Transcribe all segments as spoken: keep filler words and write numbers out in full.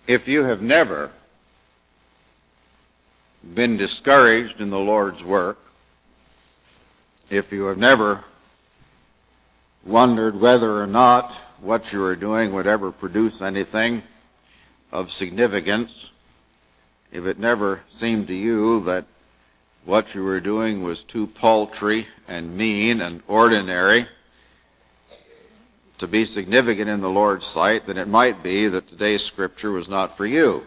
If you have never been discouraged in the Lord's work, if you have never wondered whether or not what you are doing would ever produce anything of significance, if it never seemed to you that what you were doing was too paltry and mean and ordinary to be significant in the Lord's sight, then it might be that today's scripture was not for you.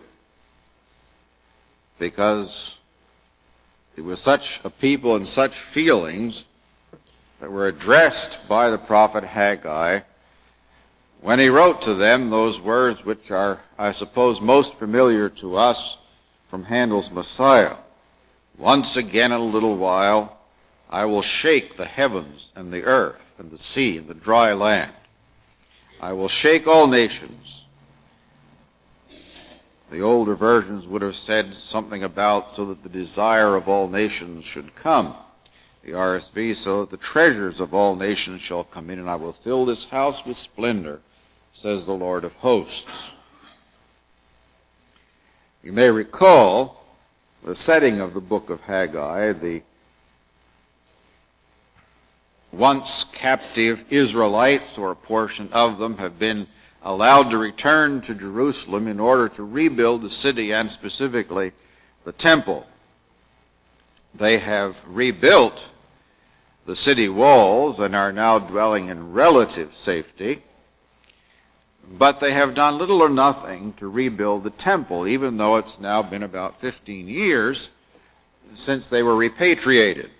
Because it was such a people and such feelings that were addressed by the prophet Haggai when he wrote to them those words which are, I suppose, most familiar to us from Handel's Messiah. Once again in a little while I will shake the heavens and the earth and the sea and the dry land. I will shake all nations. The older versions would have said something about so that the desire of all nations should come. The R S V, so that the treasures of all nations shall come in, and I will fill this house with splendor, says the Lord of hosts. You may recall the setting of the book of Haggai. The once captive Israelites, or a portion of them, have been allowed to return to Jerusalem in order to rebuild the city and specifically the temple. They have rebuilt the city walls and are now dwelling in relative safety, but they have done little or nothing to rebuild the temple, even though it's now been about fifteen years since they were repatriated.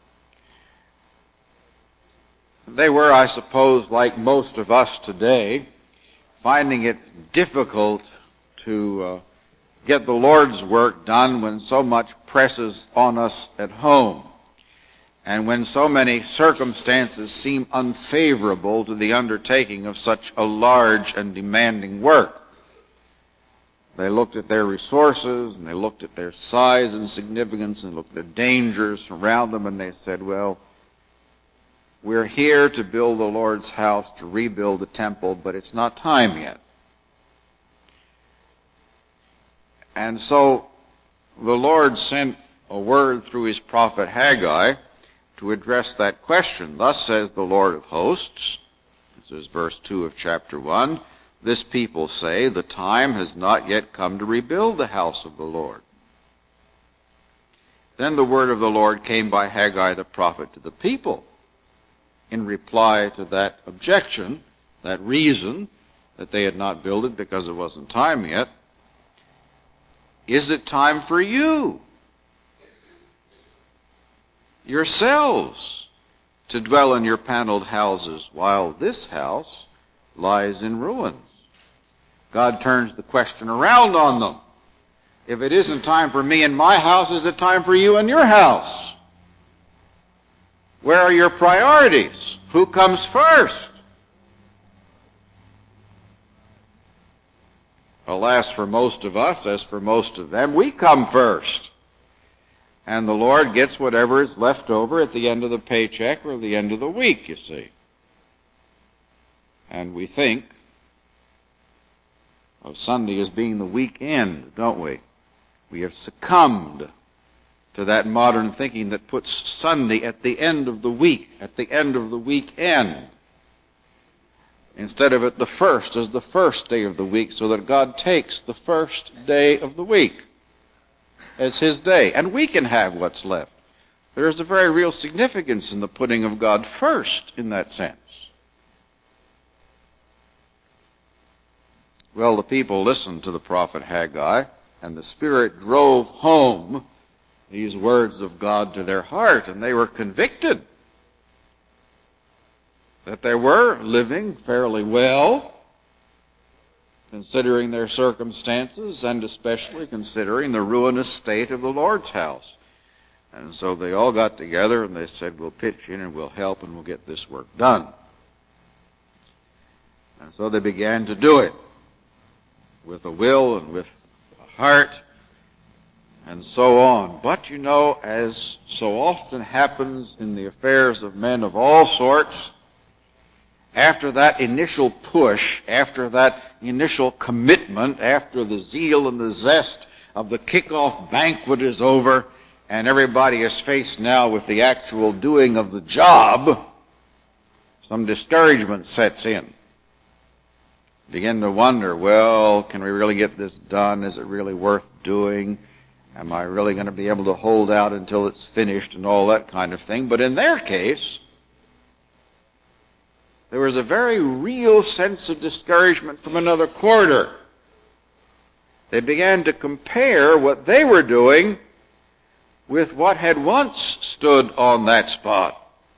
They were, I suppose, like most of us today, finding it difficult to uh, get the Lord's work done when so much presses on us at home, and when so many circumstances seem unfavorable to the undertaking of such a large and demanding work. They looked at their resources, and they looked at their size and significance, and looked at the dangers around them, and they said, well, we're here to build the Lord's house, to rebuild the temple, but it's not time yet. And so the Lord sent a word through his prophet Haggai to address that question. Thus says the Lord of hosts, this is verse two of chapter one, this people say, the time has not yet come to rebuild the house of the Lord. Then the word of the Lord came by Haggai the prophet to the people, in reply to that objection, that reason that they had not built it because it wasn't time yet. Is it time for you, yourselves, to dwell in your paneled houses while this house lies in ruins? God turns the question around on them. If it isn't time for me in my house, is it time for you in your house? Where are your priorities? Who comes first? Alas, for most of us, as for most of them, we come first. And the Lord gets whatever is left over at the end of the paycheck or the end of the week, you see. And we think of Sunday as being the weekend, don't we? We have succumbed to that modern thinking that puts Sunday at the end of the week, at the end of the weekend, instead of at the first as the first day of the week, so that God takes the first day of the week as his day, and we can have what's left. There is a very real significance in the putting of God first in that sense. Well, the people listened to the prophet Haggai, and the Spirit drove home these words of God to their heart, and they were convicted that they were living fairly well, considering their circumstances, and especially considering the ruinous state of the Lord's house. And so they all got together and they said, we'll pitch in and we'll help and we'll get this work done. And so they began to do it with a will and with a heart and so on. But you know, as so often happens in the affairs of men of all sorts, after that initial push, after that initial commitment, after the zeal and the zest of the kickoff banquet is over, and everybody is faced now with the actual doing of the job, some discouragement sets in. Begin to wonder, well, can we really get this done? Is it really worth doing? Am I really going to be able to hold out until it's finished and all that kind of thing? But in their case, there was a very real sense of discouragement from another quarter. They began to compare what they were doing with what had once stood on that spot.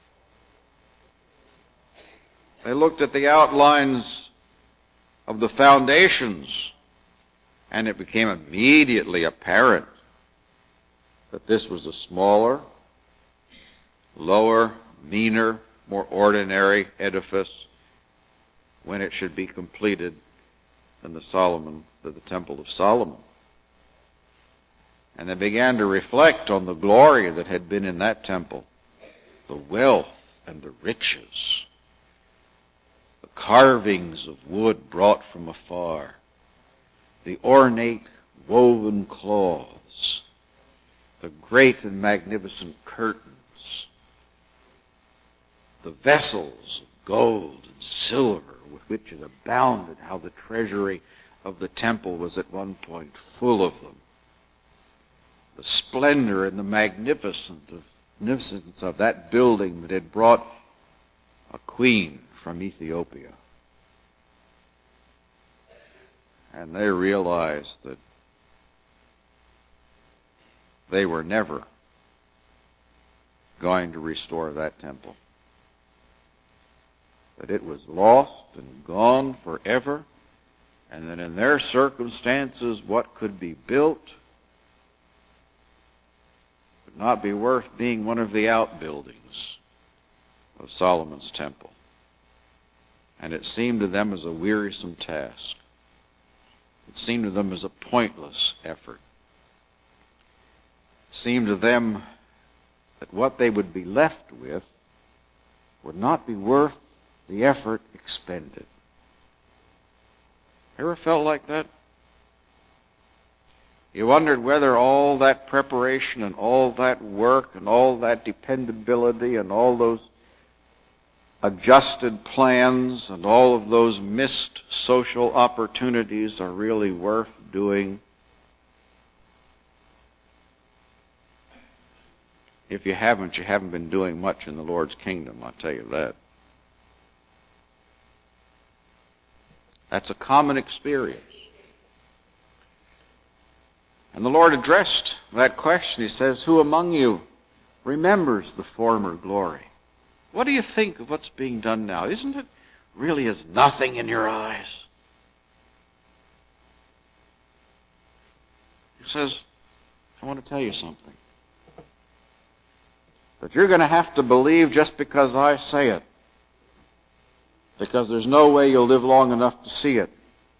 They looked at the outlines of the foundations, and it became immediately apparent that this was a smaller, lower, meaner, more ordinary edifice when it should be completed than the Solomon, than the Temple of Solomon. And they began to reflect on the glory that had been in that temple, the wealth and the riches, the carvings of wood brought from afar, the ornate woven cloths, the great and magnificent curtains, the vessels of gold and silver with which it abounded, how the treasury of the temple was at one point full of them. The splendor and the magnificence of that building that had brought a queen from Ethiopia. And they realized that they were never going to restore that temple. That it was lost and gone forever, and that in their circumstances what could be built would not be worth being one of the outbuildings of Solomon's temple. And it seemed to them as a wearisome task. It seemed to them as a pointless effort. It seemed to them that what they would be left with would not be worth the effort expended. Ever felt like that? You wondered whether all that preparation and all that work and all that dependability and all those adjusted plans and all of those missed social opportunities are really worth doing. If you haven't, you haven't been doing much in the Lord's kingdom, I'll tell you that. That's a common experience. And the Lord addressed that question. He says, who among you remembers the former glory? What do you think of what's being done now? Isn't it really as nothing in your eyes? He says, I want to tell you something. That you're going to have to believe just because I say it. Because there's no way you'll live long enough to see it.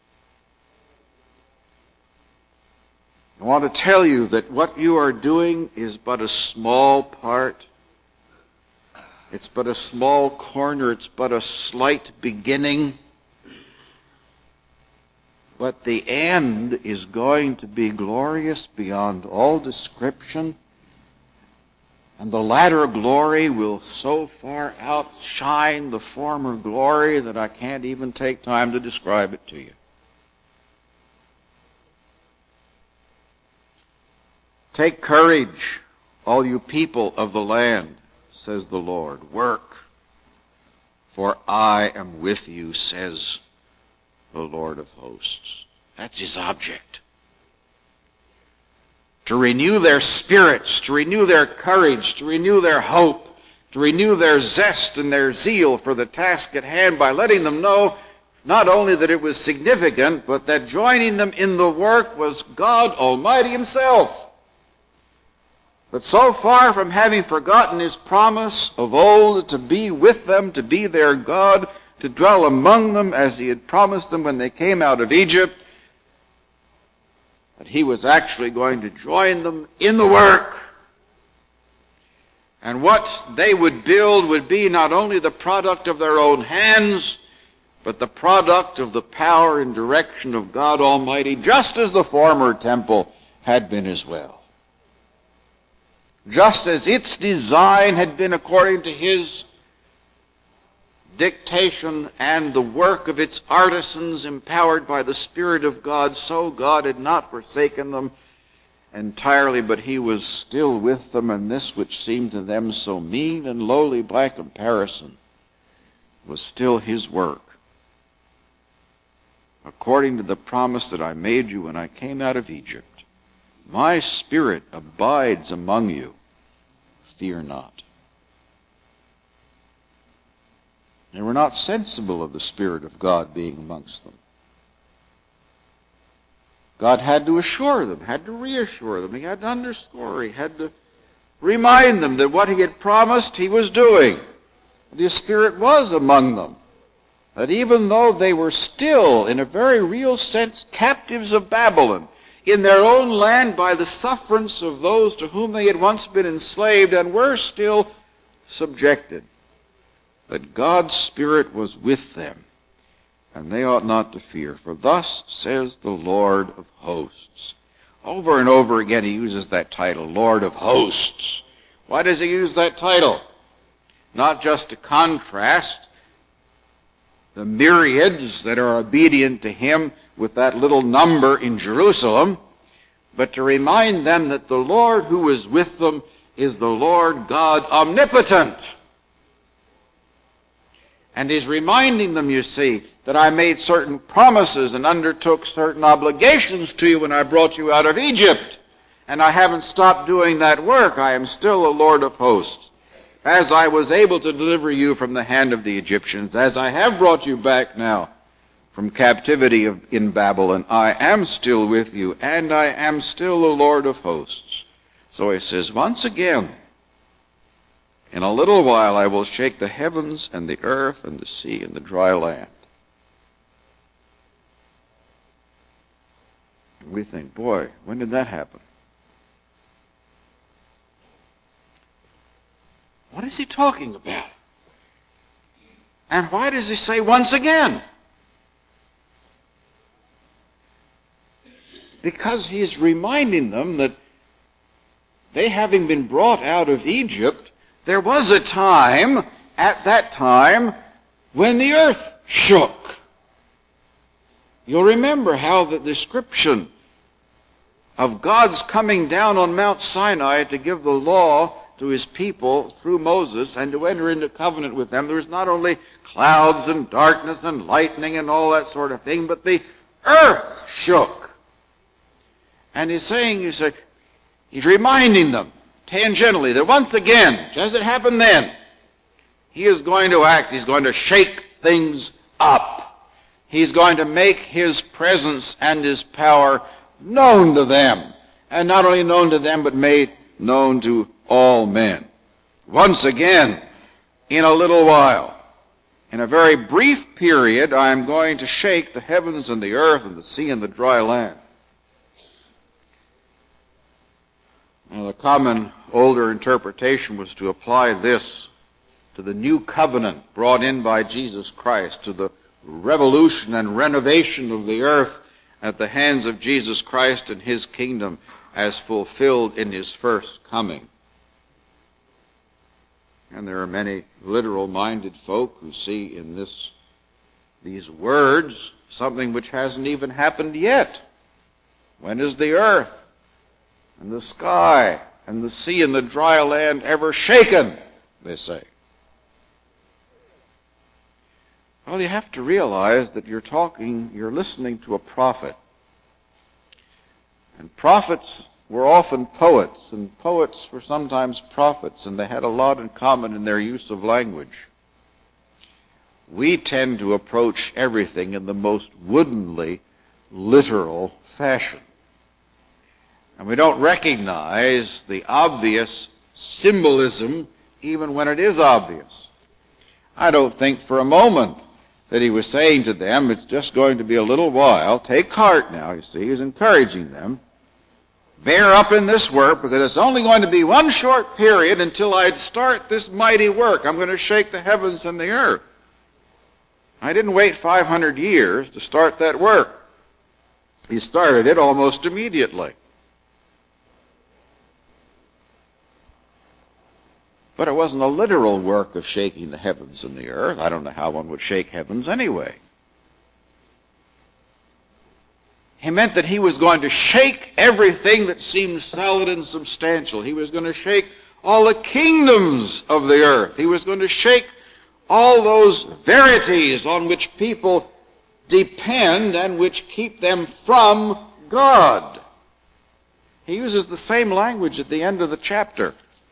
I want to tell you that what you are doing is but a small part. It's but a small corner. It's but a slight beginning. But the end is going to be glorious beyond all description. And the latter glory will so far outshine the former glory that I can't even take time to describe it to you. Take courage, all you people of the land, says the Lord. Work, for I am with you, says the Lord of hosts. That's his object. To renew their spirits, to renew their courage, to renew their hope, to renew their zest and their zeal for the task at hand by letting them know not only that it was significant, but that joining them in the work was God Almighty himself. That so far from having forgotten his promise of old to be with them, to be their God, to dwell among them as he had promised them when they came out of Egypt, that he was actually going to join them in the work. And what they would build would be not only the product of their own hands, but the product of the power and direction of God Almighty, just as the former temple had been as well. Just as its design had been according to his dictation and the work of its artisans empowered by the Spirit of God, so God had not forsaken them entirely, but he was still with them, and this which seemed to them so mean and lowly by comparison was still his work. According to the promise that I made you when I came out of Egypt, my Spirit abides among you. Fear not. They were not sensible of the Spirit of God being amongst them. God had to assure them, had to reassure them, he had to underscore, he had to remind them that what he had promised he was doing, that his Spirit was among them, that even though they were still, in a very real sense, captives of Babylon, in their own land by the sufferance of those to whom they had once been enslaved and were still subjected, that God's Spirit was with them, and they ought not to fear. For thus says the Lord of hosts. Over and over again he uses that title, Lord of hosts. Why does he use that title? Not just to contrast the myriads that are obedient to him with that little number in Jerusalem, but to remind them that the Lord who is with them is the Lord God omnipotent. And he's reminding them, you see, that I made certain promises and undertook certain obligations to you when I brought you out of Egypt. And I haven't stopped doing that work. I am still a Lord of hosts. As I was able to deliver you from the hand of the Egyptians, as I have brought you back now from captivity of, in Babylon, I am still with you, and I am still the Lord of hosts. So he says, once again, in a little while I will shake the heavens and the earth and the sea and the dry land. And we think, boy, when did that happen? What is he talking about? And why does he say once again? Because he's reminding them that they, having been brought out of Egypt, there was a time, at that time, when the earth shook. You'll remember how the description of God's coming down on Mount Sinai to give the law to his people through Moses and to enter into covenant with them, there was not only clouds and darkness and lightning and all that sort of thing, but the earth shook. And he's saying, you say, he's reminding them tangentially that once again, just as it happened then, he is going to act. He's going to shake things up. He's going to make his presence and his power known to them. And not only known to them, but made known to all men. Once again, in a little while, in a very brief period, I am going to shake the heavens and the earth and the sea and the dry land. Now, the common older interpretation was to apply this to the new covenant brought in by Jesus Christ, to the revolution and renovation of the earth at the hands of Jesus Christ and his kingdom as fulfilled in his first coming. And there are many literal-minded folk who see in this, these words something which hasn't even happened yet. When is the earth and the sky and the sea and the dry land ever shaken, they say. Well, you have to realize that you're talking, you're listening to a prophet. And prophets were often poets, and poets were sometimes prophets, and they had a lot in common in their use of language. We tend to approach everything in the most woodenly, literal fashion. And we don't recognize the obvious symbolism even when it is obvious. I don't think for a moment that he was saying to them, it's just going to be a little while. Take heart now, you see. He's encouraging them. bear up in this work, because it's only going to be one short period until I start this mighty work. I'm going to shake the heavens and the earth. I didn't wait five hundred years to start that work. He started it almost immediately. But it wasn't a literal work of shaking the heavens and the earth. I don't know how one would shake heavens anyway. He meant that he was going to shake everything that seemed solid and substantial. He was going to shake all the kingdoms of the earth. He was going to shake all those verities on which people depend and which keep them from God. He uses the same language at the end of the chapter.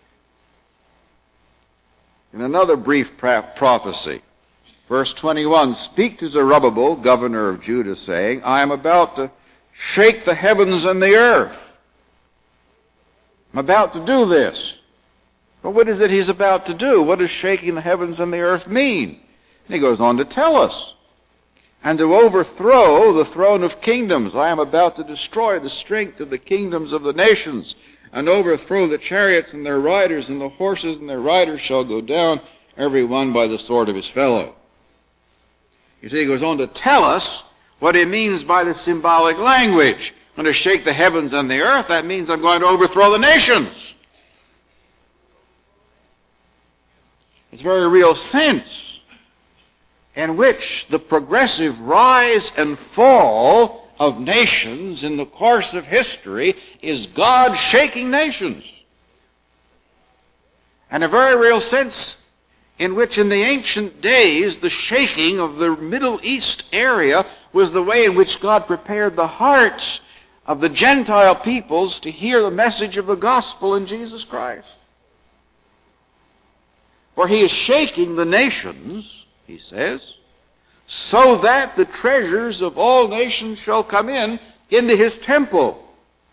In another brief prophecy, verse twenty-one, "Speak to Zerubbabel, governor of Judah, saying, I am about to shake the heavens and the earth." I'm about to do this. But what is it he's about to do? What does shaking the heavens and the earth mean? And he goes on to tell us. "And to overthrow the throne of kingdoms. I am about to destroy the strength of the kingdoms of the nations, and overthrow the chariots and their riders, and the horses and their riders shall go down, every one by the sword of his fellow." You see, he goes on to tell us what he means by the symbolic language. I'm going to shake the heavens and the earth. That means I'm going to overthrow the nations. It's a very real sense in which the progressive rise and fall of nations in the course of history is God shaking nations. And a very real sense in which in the ancient days the shaking of the Middle East area was the way in which God prepared the hearts of the Gentile peoples to hear the message of the gospel in Jesus Christ. For he is shaking the nations, he says, so that the treasures of all nations shall come in into his temple.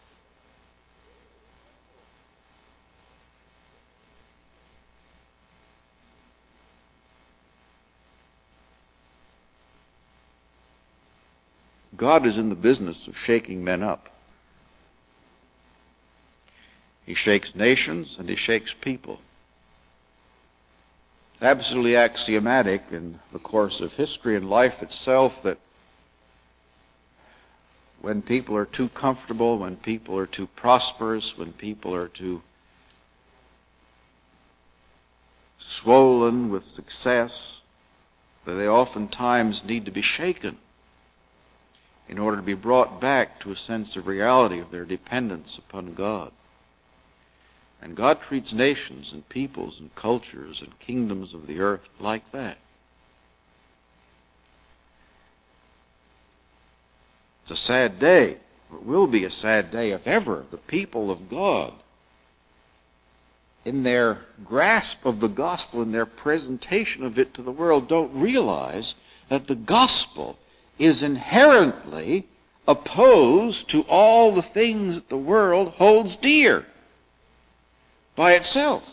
God is in the business of shaking men up. He shakes nations and he shakes people. It's absolutely axiomatic in the course of history and life itself that when people are too comfortable, when people are too prosperous, when people are too swollen with success, that they oftentimes need to be shaken in order to be brought back to a sense of reality of their dependence upon God. And God treats nations and peoples and cultures and kingdoms of the earth like that. It's a sad day. It will be a sad day if ever the people of God, in their grasp of the gospel, in their presentation of it to the world, don't realize that the gospel is inherently opposed to all the things that the world holds dear by itself.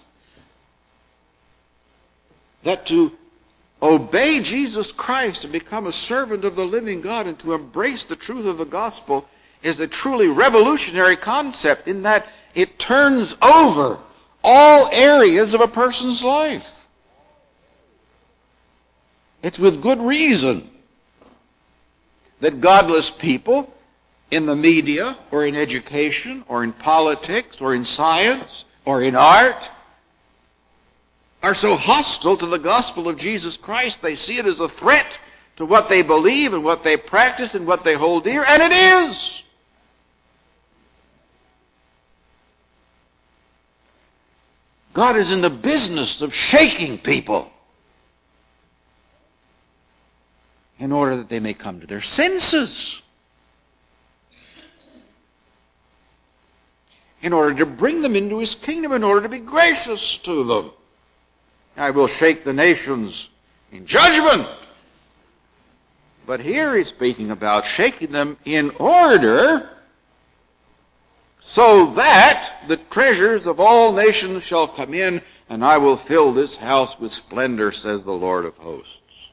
That to obey Jesus Christ and become a servant of the living God and to embrace the truth of the gospel is a truly revolutionary concept in that it turns over all areas of a person's life. It's with good reason that godless people in the media or in education or in politics or in science or in art are so hostile to the gospel of Jesus Christ. They see it as a threat to what they believe and what they practice and what they hold dear, and it is. God is in the business of shaking people in order that they may come to their senses, in order to bring them into his kingdom, in order to be gracious to them. I will shake the nations in judgment. But here he's speaking about shaking them in order so that the treasures of all nations shall come in, and I will fill this house with splendor, says the Lord of hosts.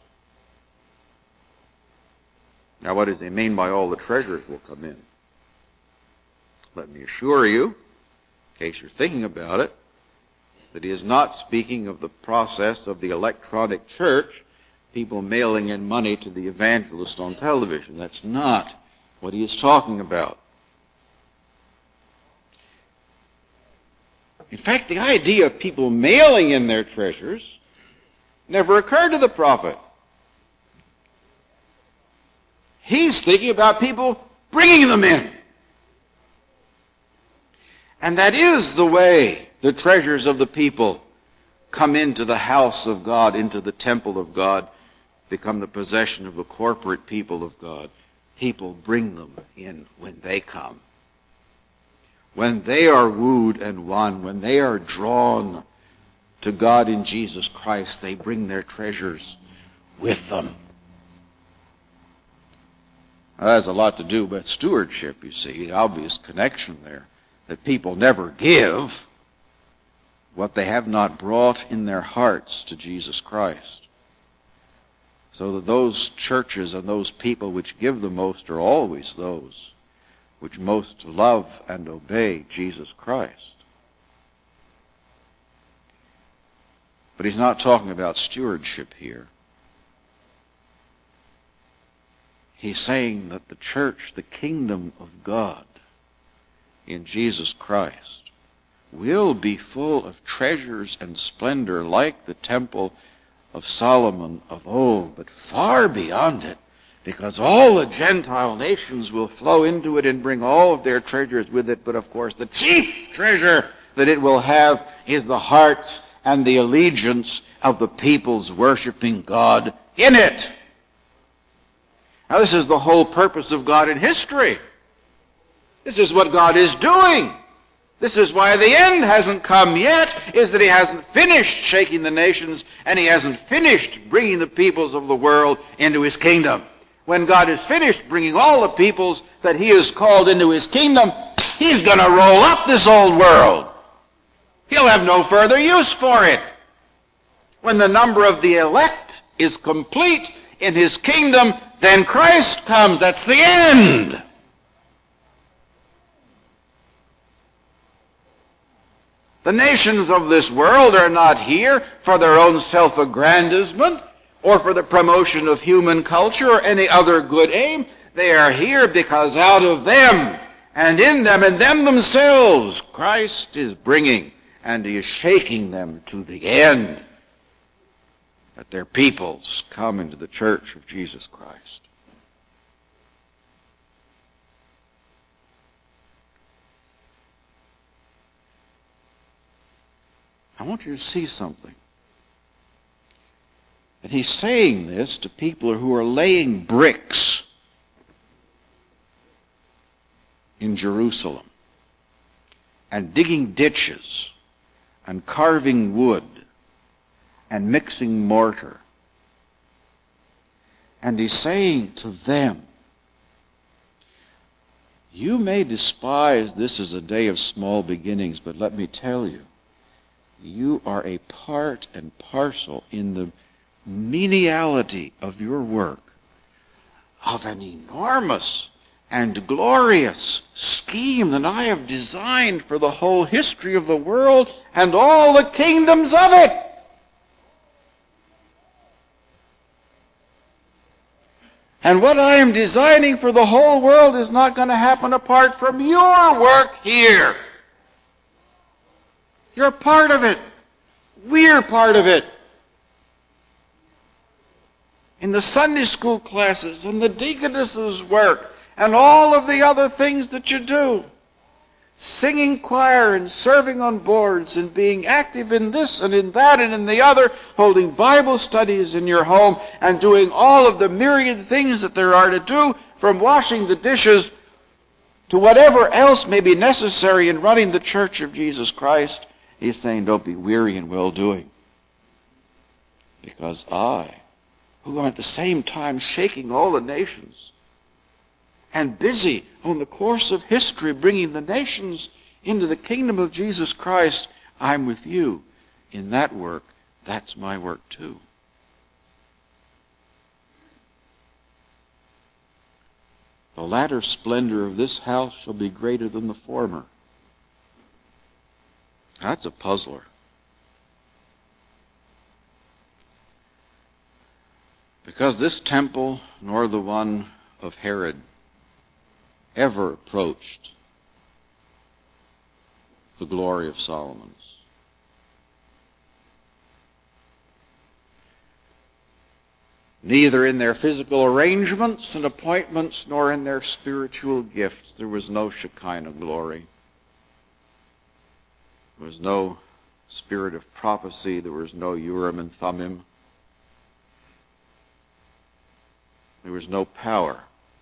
Now what does he mean by all the treasures will come in? Let me assure you, in case you're thinking about it, that he is not speaking of the process of the electronic church, people mailing in money to the evangelist on television. That's not what he is talking about. In fact, the idea of people mailing in their treasures never occurred to the prophet. He's thinking about people bringing them in. And that is the way the treasures of the people come into the house of God, into the temple of God, become the possession of the corporate people of God. People bring them in when they come. When they are wooed and won, when they are drawn to God in Jesus Christ, they bring their treasures with them. Now, that has a lot to do with stewardship, you see, the obvious connection there, that people never give what they have not brought in their hearts to Jesus Christ. So that those churches and those people which give the most are always those which most love and obey Jesus Christ. But he's not talking about stewardship here. He's saying that the church, the kingdom of God in Jesus Christ, will be full of treasures and splendor like the temple of Solomon of old, but far beyond it, because all the Gentile nations will flow into it and bring all of their treasures with it. But of course, the chief treasure that it will have is the hearts and the allegiance of the peoples worshiping God in it. Now, this is the whole purpose of God in history. This is what God is doing. This is why the end hasn't come yet, is that he hasn't finished shaking the nations, and he hasn't finished bringing the peoples of the world into his kingdom. When God is finished bringing all the peoples that he has called into his kingdom, he's going to roll up this old world. He'll have no further use for it. When the number of the elect is complete in his kingdom, then Christ comes. That's the end. The nations of this world are not here for their own self-aggrandizement or for the promotion of human culture or any other good aim. They are here because out of them and in them and them themselves, Christ is bringing and he is shaking them to the end, that their peoples come into the church of Jesus Christ. I want you to see something. That he's saying this to people who are laying bricks in Jerusalem and digging ditches and carving wood and mixing mortar. And he's saying to them, you may despise this as a day of small beginnings, but let me tell you, you are a part and parcel in the meniality of your work of an enormous and glorious scheme that I have designed for the whole history of the world and all the kingdoms of it. And what I am designing for the whole world is not going to happen apart from your work here. You're part of it. We're part of it. In the Sunday school classes and the deaconess's work and all of the other things that you do. Singing choir and serving on boards and being active in this and in that and in the other, holding Bible studies in your home and doing all of the myriad things that there are to do, from washing the dishes to whatever else may be necessary in running the church of Jesus Christ. He's saying, don't be weary in well-doing. Because I, who am at the same time shaking all the nations and busy on the course of history bringing the nations into the kingdom of Jesus Christ, I'm with you in that work. That's my work too. the latter splendor of this house shall be greater than the former. That's a puzzler. Because this temple, nor the one of Herod, ever approached the glory of Solomon's. Neither in their physical arrangements and appointments, nor in their spiritual gifts, there was no Shekinah glory. There was no spirit of prophecy. There was no Urim and Thummim. There was no power,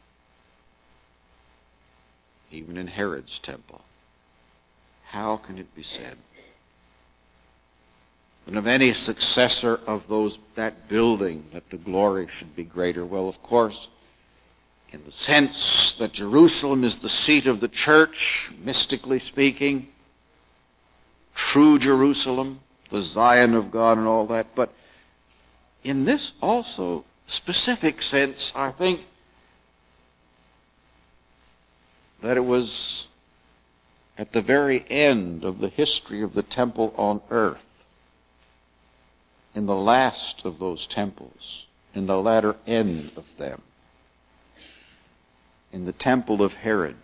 even in Herod's temple. How can it be said that of any successor of those that building that the glory should be greater? Well, of course, in the sense that Jerusalem is the seat of the church, mystically speaking, true Jerusalem, the Zion of God and all that, but in this also specific sense, I think that it was at the very end of the history of the temple on earth, in the last of those temples, in the latter end of them, in the temple of Herod,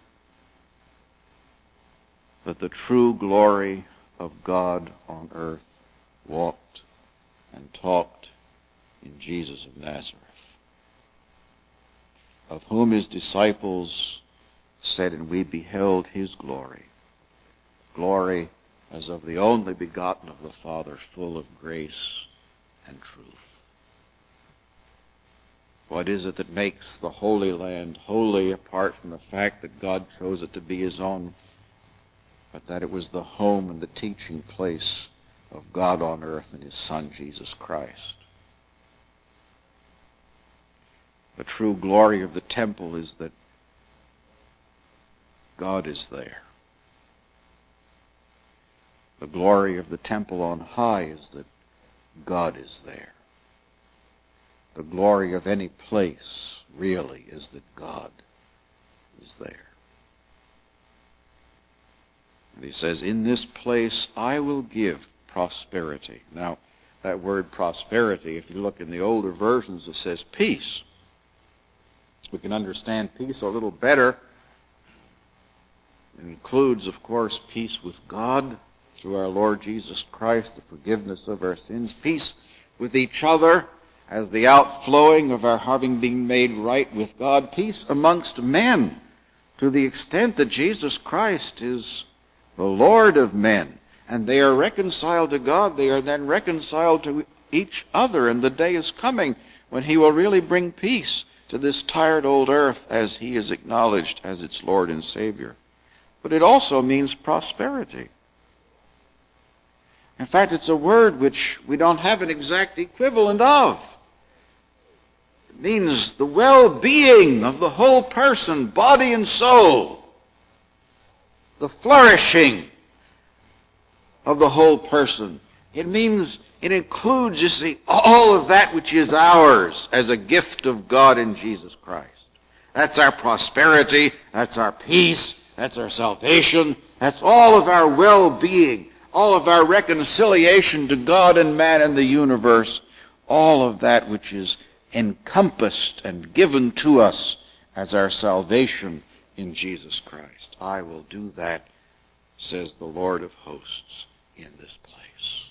that the true glory of God on earth walked and talked in Jesus of Nazareth, of whom his disciples said, and we beheld his glory, glory as of the only begotten of the Father, full of grace and truth. What is it that makes the Holy Land holy, apart from the fact that God chose it to be his own, but that it was the home and the teaching place of God on earth and his Son, Jesus Christ? The true glory of the temple is that God is there. The glory of the temple on high is that God is there. The glory of any place, really, is that God is there. And he says, in this place I will give prosperity. Now, that word prosperity, if you look in the older versions, it says peace. We can understand peace a little better. It includes, of course, peace with God through our Lord Jesus Christ, the forgiveness of our sins, peace with each other as the outflowing of our having been made right with God, peace amongst men to the extent that Jesus Christ is the Lord of men, and they are reconciled to God. They are then reconciled to each other, and the day is coming when he will really bring peace to this tired old earth as he is acknowledged as its Lord and Savior. But it also means prosperity. In fact, it's a word which we don't have an exact equivalent of. It means the well-being of the whole person, body and soul. The flourishing of the whole person. It means, it includes, you see, all of that which is ours as a gift of God in Jesus Christ. That's our prosperity, that's our peace, that's our salvation, that's all of our well-being, all of our reconciliation to God and man and the universe, all of that which is encompassed and given to us as our salvation in Jesus Christ. I will do that, says the Lord of hosts, in this place.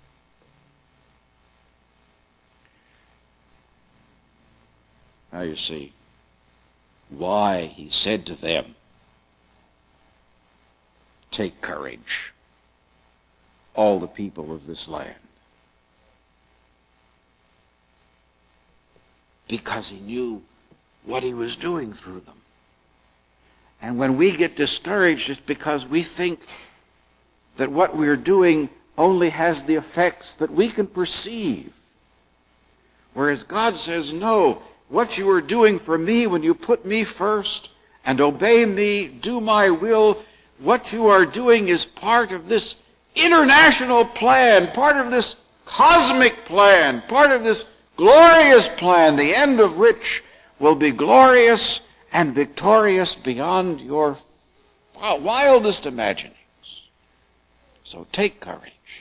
Now you see why he said to them, take courage, all the people of this land. Because he knew what he was doing through them. And when we get discouraged, it's because we think that what we're doing only has the effects that we can perceive. Whereas God says, no, what you are doing for me when you put me first and obey me, do my will, what you are doing is part of this international plan, part of this cosmic plan, part of this glorious plan, the end of which will be glorious and victorious beyond your wildest imaginings. So take courage.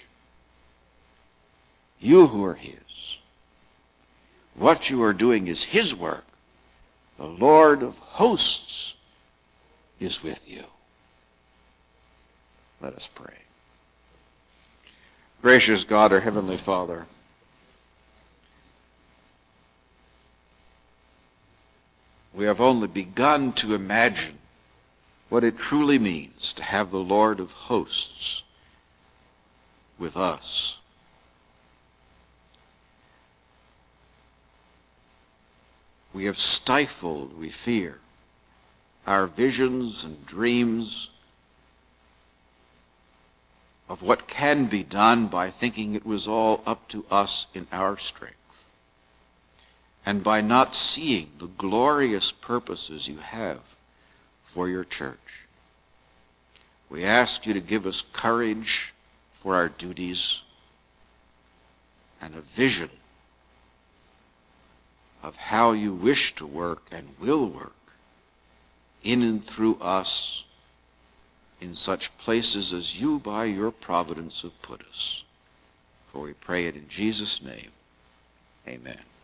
You who are his. What you are doing is his work. The Lord of hosts is with you. Let us pray. Gracious God, our Heavenly Father, we have only begun to imagine what it truly means to have the Lord of hosts with us. We have stifled, we fear, our visions and dreams of what can be done by thinking it was all up to us in our strength, and by not seeing the glorious purposes you have for your church. We ask you to give us courage for our duties and a vision of how you wish to work and will work in and through us in such places as you by your providence have put us. For we pray it in Jesus' name. Amen.